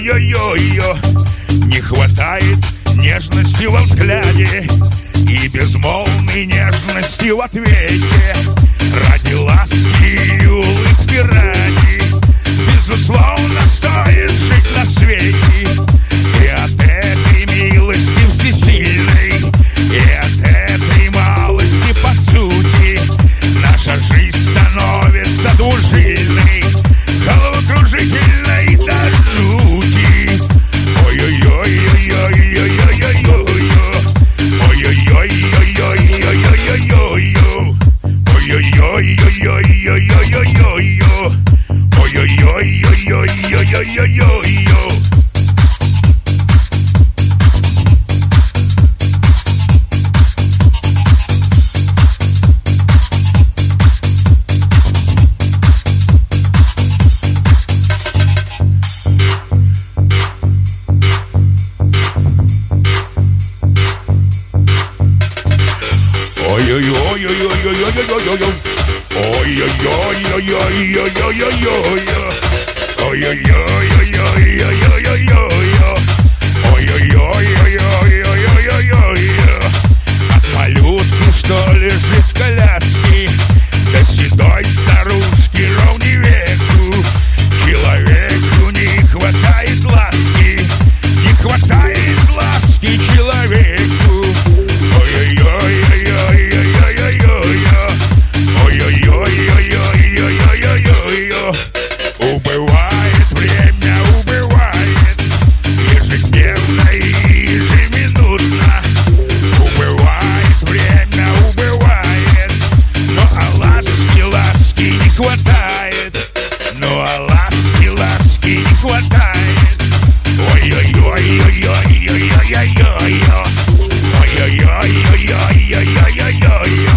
Ой-ой-ой-ой-ой-ой. Не хватает нежности во взгляде и безмолвной нежности в ответе. Ради ласки и улыбки ради, безусловно, стоит жить на свете. И от этой милости всесильной, и от этой малости по сути наша жизнь становится двужильной, головокружительной до жути. Ой-ой-ой-ой-ой-ой-ой-ой-ой-ой. Ой-ой-ой-ой-ой-ой-ой-ой-ой. Ой-ой-ой-ой-ой-ой-ой-ой-ой. Ой-ой-ой-ой-ой-ой-ой-ой-ой. От малютки, что лежит в коляске, до седой старушки ровней веку, человеку не хватает ласки, не хватает ласки человеку. Убывает время, убывает ежедневно и ежеминутно. Убывает время, убывает, но а ласки не хватает. Ну а ласки не хватает. Ой-ой-ой-ой-ой-ой-ой-ой-ой. Ой-ой-ой-ой-ой-ой-ой-ой-ой.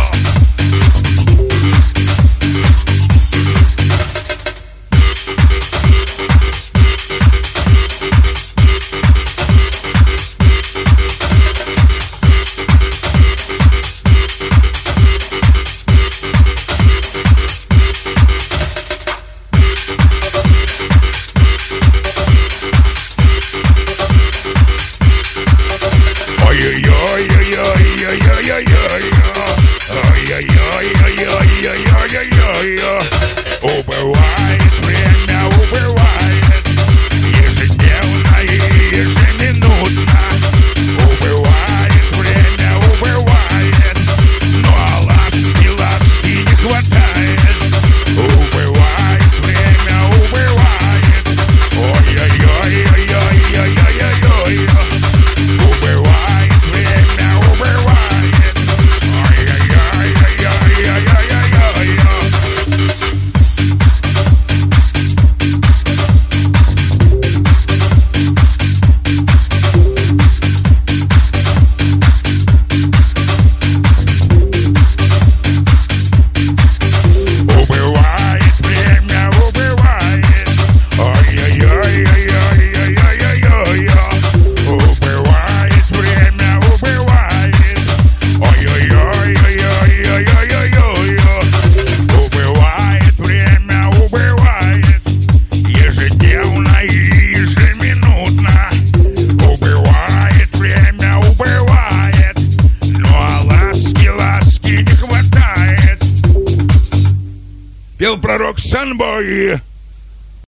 Убывает время, убывает ежедневно и ежеминутно. Убывает время, убывает, но а ласки не хватает. Убывает время, убывает. Ой-ой-ой-ой-ой-ой-ой-ой. Убывает время, убывает. Ой-ой-ой-ой-ой-ой-ой-ой. Пел пророк Санбой.